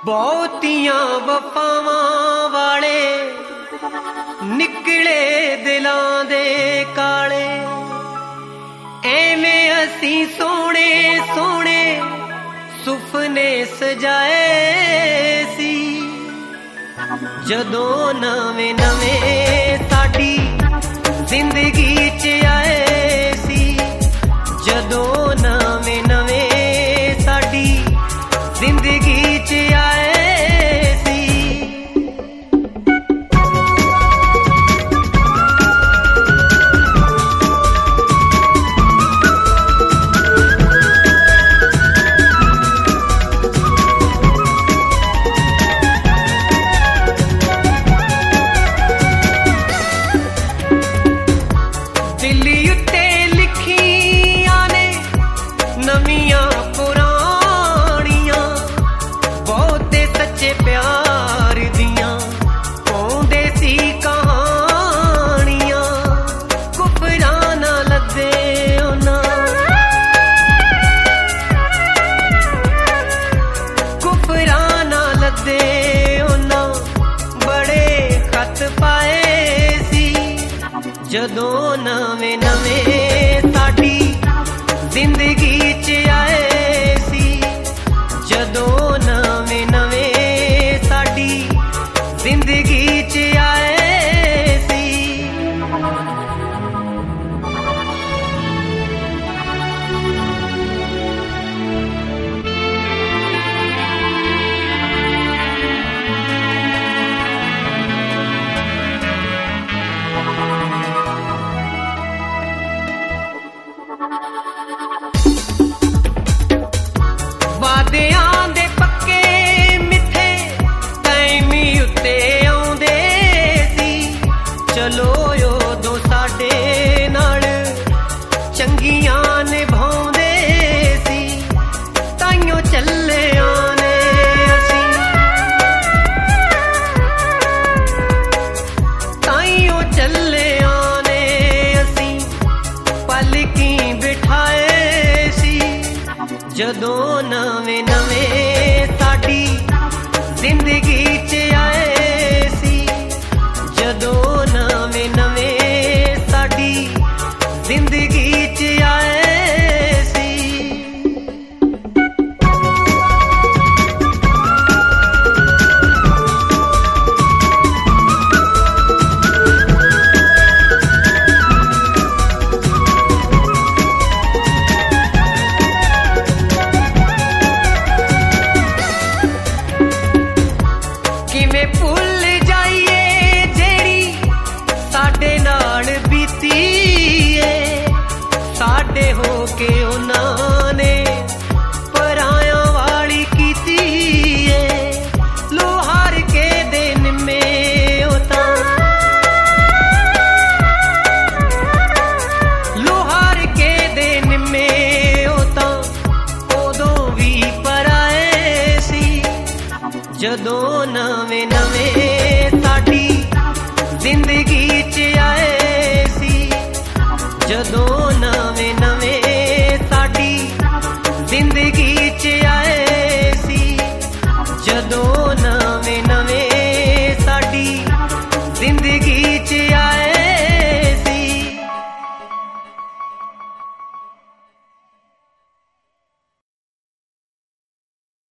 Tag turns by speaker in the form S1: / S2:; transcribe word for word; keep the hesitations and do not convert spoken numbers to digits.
S1: ਬਹੁਤੀਆਂ ਵਫਾਵਾਂ ਵਾਲੇ ਨਿਕਲੇ ਦਿਲਾਂ ਦੇ ਕਾਲੇ, ਐਵੇਂ ਅਸੀਂ ਸੋਹਣੇ ਸੋਹਣੇ ਸੁਪਨੇ ਸਜਾਏ ਸੀ। ਜਦੋਂ ਨਵੇਂ ਨਵੇਂ ਸਾਡੀ ਜ਼ਿੰਦਗੀ 'ਚ ਆਏ ਸੀ, ਜਦੋਂ ਨਵੇਂ ਨਵੇਂ ਸਾਡੀ ਜ਼ਿੰਦਗੀ 'ਚ ਆਏ ਸੀ। ਦਿੱਲੀ ਉੱਤੇ ਲਿਖੀਆਂ ਨੇ ਨਵੀਆਂ ਪੁਰਾਣੀਆਂ, ਬਹੁਤੇ ਸੱਚੇ ਪਿਆਰ ਦੀਆਂ ਪਾਉਂਦੇ ਸੀ ਕਹਾਣੀਆਂ। ਕੁਫਰਾਂ ਨਾ ਲੱਦੇ ਉਹਨਾਂ, ਕੁਫਰਾਂ ਨਾ ਲੱਦੇ ਉਹਨਾਂ, ਬੜੇ ਖਤ ਪਾਏ ਸੀ। ਜਦੋਂ ਨਵੇਂ ਨਵੇਂ ਸਾਡੀ ਜ਼ਿੰਦਗੀ 'ਚ ਆਏ ਸੀ, ਜਦੋਂ ਨਵੇਂ ਨਵੇਂ ਸਾਡੀ ਜ਼ਿੰਦਗੀ 'ਚ ਆਏ ਸੀ। ਵਾਦਿਆਂ ਦੇ ਪੱਕੇ ਮਿੱਠੇ ਟਾਈਮੀ ਉੱਤੇ ਆਉਂਦੇ ਸੀ। ਚਲੋ ਉਦੋਂ ਸਾਡੇ ਨਾਲ ਚੰਗੀਆਂ ਨਿਭਾਉਂਦੇ ਸੀ, ਤਾਈਓ ਚੱਲਿਆਂ ਨੇ ਅਸੀਂ, ਤਾਈਓ ਚੱਲਿਆਂ ਨੇ ਅਸੀਂ ਪਲਕੀ ਬਿਠਾਏ ਸੀ। ਜਦੋਂ ਨਵੇਂ ਨਵੇਂ ਸਾਡੀ ਜ਼ਿੰਦਗੀ 'ਚ ਆਏ ਸੀ, ਜਦੋਂ ਨਵੇਂ ਨਵੇਂ ਸਾਡੀ ਜ਼ਿੰਦਗੀ 'ਚ ਆਏ ਸੀ। ਕਿਵੇਂ ਭੁੱਲ ਜਾਈਏ ਜਿਹੜੀ ਸਾਡੇ ਨਾਲ ਬੀਤੀ ਏ, ਸਾਡੇ ਹੋ ਕੇ ਉਹਨਾਂ ਨੇ ਪਰਾਇਆਂ ਵਾਲੀ ਕੀਤੀ ਏ। ਲੋਹਾਰ ਕੇ ਦੇ ਨਿੰਮੇ ਉਹ ਤਾਂ, ਲੋਹਾਰ ਕੇ ਦੇ ਨਿੰਮੇ ਉਹ ਤਾਂ ਉਦੋਂ ਵੀ ਪਰਾਏ ਸੀ। ਜਦੋਂ